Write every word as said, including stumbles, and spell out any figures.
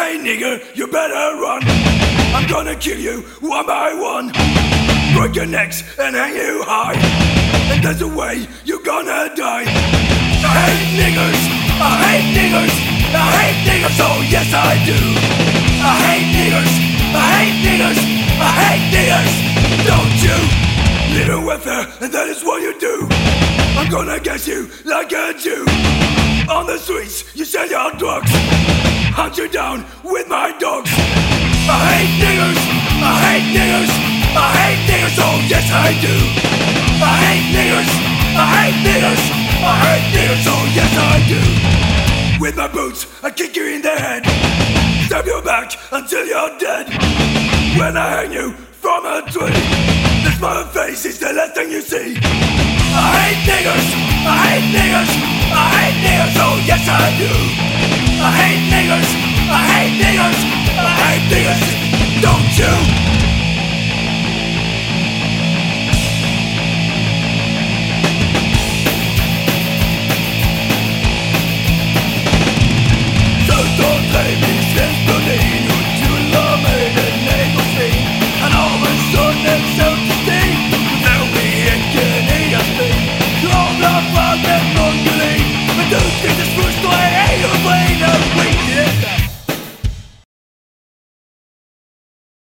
Hey nigger, you better run. I'm gonna kill you one by one, break your necks and hang you high, and there's a way you're gonna die. I hate niggers, I hate niggers, I hate niggers, oh yes I do. I hate niggers, I hate niggers, I hate niggers, don't you? Living with her, and that is what you do. I'm gonna get you like a Jew. On the streets, you sell your drugs, hunt you down with my dogs. I hate niggers, I hate niggers, I hate niggers, oh yes I do. I hate niggers, I hate niggers, I hate niggers, oh yes I do. With my boots, I kick you in the head, stab your back until you're dead. When I hang you from a tree, the smile of face is the last thing you see. I hate niggers, I hate niggers, I hate niggers, oh yes I do. I hate niggers, I hate niggers, I hate niggers, don't you? Sotto tre mi sento nero, tu la vedi nego fin. Han har en sån självdisciplin, när vi inte nya spel. Kravlar fram en mongolin, men du tvingas först och är ju fri.